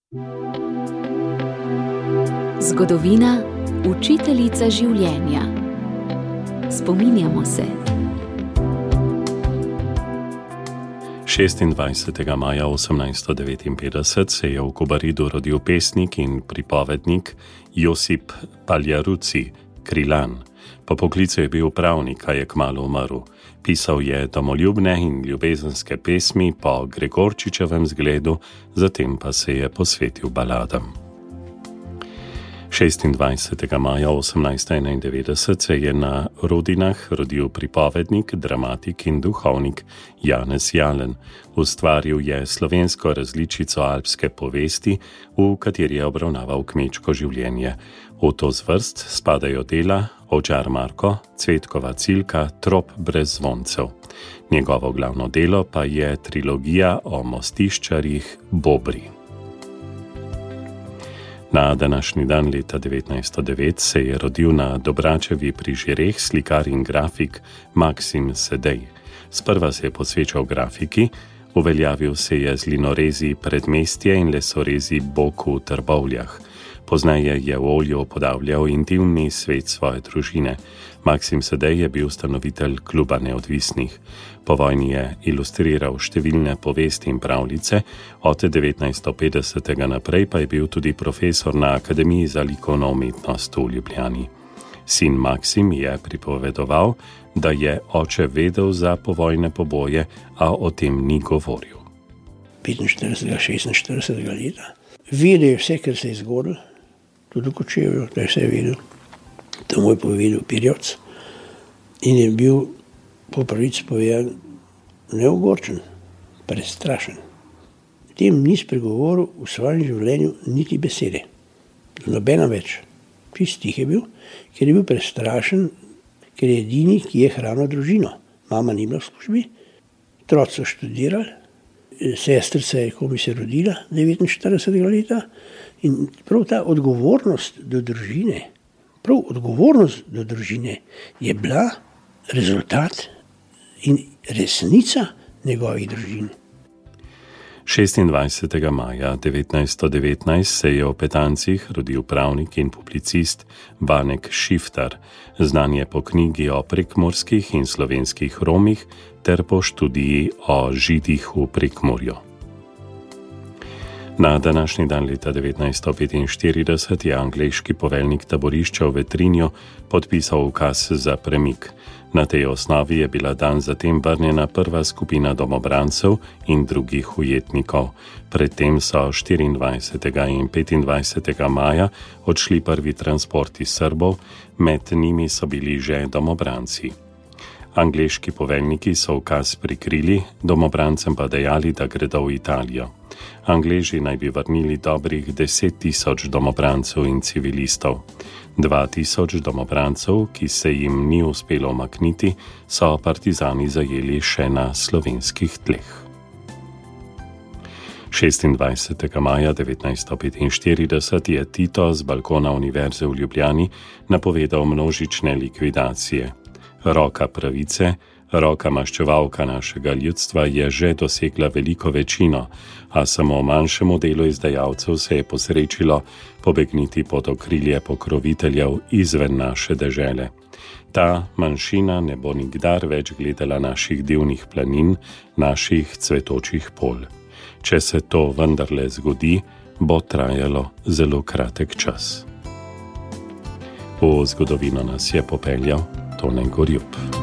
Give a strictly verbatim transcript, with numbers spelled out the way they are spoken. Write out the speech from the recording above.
Zgodovina, učiteljica življenja. Spominjamo se. šestindvajsetega maja osemnajststo devetinpetdeset se je v Kobaridu rodil pesnik in pripovednik Josip Paljaruci, Krilan. Po poklicu je bil pravnik, a je kmalu umrl. Pisal je domoljubne in ljubezenske pesmi po Gregorčičevem zgledu, zatem pa se je posvetil baladam. šestindvajsetega maja osemnajststo enaindevetdeset se je na Rodinah rodil pripovednik, dramatik in duhovnik Janez Jalen. Ustvaril je slovensko različico alpske povesti, v kateri je obravnaval kmečko življenje. V to zvrst spadajo dela Ovčar Marko, Cvetkova Cilka, Trop brez zvoncev. Njegovo glavno delo pa je trilogija o mostiščarjih Bobri. Na današnji dan leta devetnajststo devet se je rodil na Dobračevi pri Žireh slikar in grafik Maksim Sedej. Sprva se je posvečal grafiki, uveljavil se je z linorezi Predmestje in lesorezi Bok v Trbovljah. Pozneje je v olju podavljal intimni svet svoje družine. Maksim Sedej je bil ustanovitelj Kluba neodvisnih. Po vojni je ilustriral številne povesti in pravljice, od devetnajststo petdesetega naprej pa je bil tudi profesor na Akademiji za likovno umetnost v Ljubljani. Sin Maksim je pripovedoval, da je oče vedel za povojne poboje, a o tem ni govoril. petinštiridesetega, šestinštiridesetega leta. Vedel je vse, kar se je zgodilo, tudi v Kočevju, da je vse vedel. To mu je povedal Pirjoc in je bil po pravici povedan neogorčen, prestrašen. Tem ni spregovoril v svojem življenju niti besede. Nobena več. Čist tih je bil, ker je bil prestrašen, ker je edini, ki je hranil družino. Mama ni bila v službi, otroci so študirali, sestrica je komaj se rodila devetinštiridesetega leta in prav ta odgovornost do družine, prav odgovornost do družine je bila rezultat in resnica njegovih družin. šestindvajsetega maja devetnajststo devetnajst se je v Petancih rodil pravnik in publicist Vanek Šiftar, znan je po knjigi o prekmurskih in slovenskih Romih ter po študiji o Židih v Prekmurju. Na današnji dan leta devetnajststo petinštirideset je angleški poveljnik taborišča v Vetrinju podpisal ukaz za premik. Na tej osnovi je bila dan zatem vrnjena prva skupina domobrancev in drugih ujetnikov. Predtem so štiriindvajsetega in petindvajsetega maja odšli prvi transporti Srbov, med njimi so bili že domobranci. Angleški poveljniki so ukaz prikrili, domobrancem pa dejali, da gredo v Italijo. Angleži naj bi vrnili dobrih deset tisoč domobrancev in civilistov. Dva tisoč domobrancev, ki se jim ni uspelo umakniti, so partizani zajeli še na slovenskih tleh. šestindvajsetega maja devetnajststo petinštirideset je Tito z balkona Univerze v Ljubljani napovedal množične likvidacije. Roka pravice, roka maščevalka našega ljudstva je že dosegla veliko večino, a samo manjšemu delu izdajalcev se je posrečilo pobegniti pod okrilje pokroviteljev izven naše dežele. Ta manjšina ne bo nikdar več gledala naših divnih planin, naših cvetočih polj. Če se to vendarle zgodi, bo trajalo zelo kratek čas. V zgodovino nas je popeljal Tone Gorjup.